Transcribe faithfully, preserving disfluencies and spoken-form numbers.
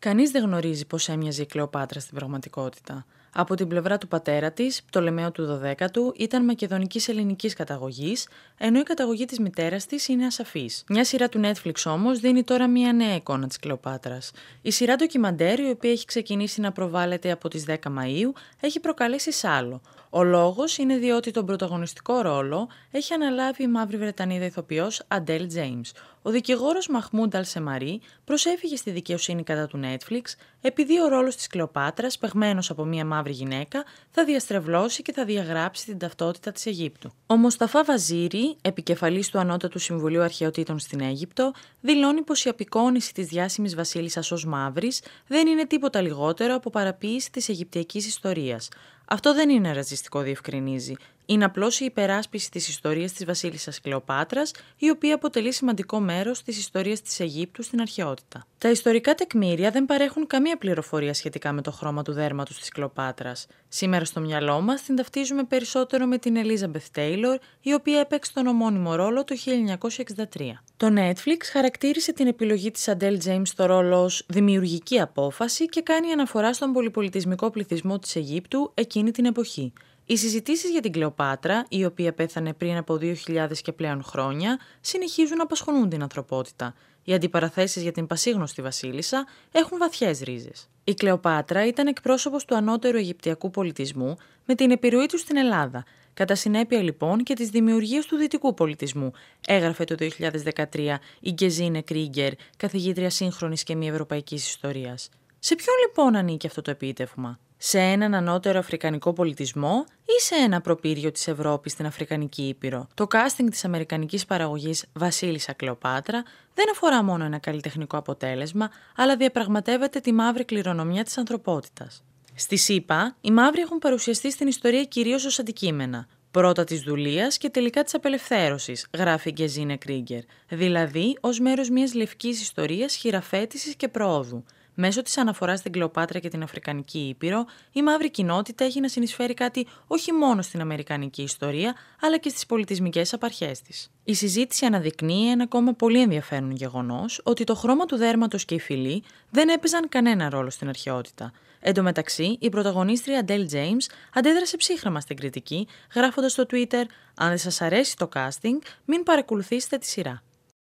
Κανείς δεν γνωρίζει πώς έμοιαζε η Κλεοπάτρα στην πραγματικότητα. Από την πλευρά του πατέρα της, Πτολεμαίου του δωδέκατου, ήταν μακεδονικής ελληνικής καταγωγής, ενώ η καταγωγή της μητέρας της είναι ασαφής. Μια σειρά του Netflix όμως δίνει τώρα μια νέα εικόνα της Κλεοπάτρας. Η σειρά ντοκιμαντέρ, η οποία έχει ξεκινήσει να προβάλλεται από τις δέκα Μαΐου, έχει προκαλέσει σάλο. Ο λόγος είναι διότι τον πρωταγωνιστικό ρόλο έχει αναλάβει η μαύρη Βρετανίδα ηθοποιός Αντέλ Τζέιμς. Ο δικηγόρος Μαχμούντ Αλσεμαρί προσέφυγε στη δικαιοσύνη κατά του Netflix επειδή ο ρόλος της Κλεοπάτρας, παιγμένος από μια μαύρη γυναίκα, θα διαστρεβλώσει και θα διαγράψει την ταυτότητα της Αιγύπτου. Ο Μοσταφά Βαζίρι, επικεφαλής του Ανώτατου Συμβουλίου Αρχαιοτήτων στην Αίγυπτο, δηλώνει πως η απεικόνιση της διάσημης βασίλισσας ως μαύρης δεν είναι τίποτα λιγότερο από παραποίηση της αιγυπτιακής ιστορίας. Αυτό δεν είναι ρατσιστικό, διευκρινίζει. Είναι απλώς η υπεράσπιση της ιστορίας της βασίλισσας Κλεοπάτρας, η οποία αποτελεί σημαντικό μέρος της ιστορίας της Αιγύπτου στην αρχαιότητα. Τα ιστορικά τεκμήρια δεν παρέχουν καμία πληροφορία σχετικά με το χρώμα του δέρματος της Κλεοπάτρας. Σήμερα στο μυαλό μας την ταυτίζουμε περισσότερο με την Ελίζαμπεθ Τέιλορ, η οποία έπαιξε τον ομώνυμο ρόλο το χίλια εννιακόσια εξήντα τρία. Το Netflix χαρακτήρισε την επιλογή της Αντέλ Τζέιμς στο ρόλο ως δημιουργική απόφαση και κάνει αναφορά στον πολυπολιτισμικό πληθυσμό της Αιγύπτου εκείνη την εποχή. Οι συζητήσεις για την Κλεοπάτρα, η οποία πέθανε πριν από δύο χιλιάδες και πλέον χρόνια, συνεχίζουν να απασχολούν την ανθρωπότητα. Οι αντιπαραθέσεις για την πασίγνωστη βασίλισσα έχουν βαθιές ρίζες. Η Κλεοπάτρα ήταν εκπρόσωπος του ανώτερου αιγυπτιακού πολιτισμού με την επιρροή του στην Ελλάδα. Κατά συνέπεια λοιπόν και της δημιουργίας του δυτικού πολιτισμού, έγραφε το δύο χιλιάδες δεκατρία η Γκεζίνε Κρίγκερ, καθηγήτρια σύγχρονης και μη ευρωπαϊκής ιστορίας. Σε ποιον λοιπόν ανήκει αυτό το επίτευγμα? Σε έναν ανώτερο αφρικανικό πολιτισμό ή σε ένα προπύργιο της Ευρώπης στην Αφρικανική Ήπειρο? Το casting της αμερικανικής παραγωγής Βασίλισσα Κλεοπάτρα δεν αφορά μόνο ένα καλλιτεχνικό αποτέλεσμα, αλλά διαπραγματεύεται τη μαύρη κληρονομιά της ανθρωπότητας. Στη ΣΥΠΑ, οι μαύροι έχουν παρουσιαστεί στην ιστορία κυρίως ως αντικείμενα. Πρώτα της δουλείας και τελικά της απελευθέρωσης, γράφει η Γκεζίνε Κρίγκερ, δηλαδή ως μέρος μιας λευκής ιστορίας χειραφέτησης και προόδου. Μέσω της αναφοράς στην Κλεοπάτρα και την Αφρικανική Ήπειρο, η μαύρη κοινότητα έχει να συνεισφέρει κάτι όχι μόνο στην αμερικανική ιστορία, αλλά και στις πολιτισμικές απαρχές της. Η συζήτηση αναδεικνύει ένα ακόμα πολύ ενδιαφέρον γεγονός, ότι το χρώμα του δέρματος και η φυλή δεν έπαιζαν κανένα ρόλο στην αρχαιότητα. Εν τω μεταξύ, η πρωταγωνίστρια Αντέλ Τζέιμς αντέδρασε ψύχραμα στην κριτική, γράφοντας στο Twitter «Αν δεν σας αρέσει το casting, μην παρακολουθήσετε τη σειρά».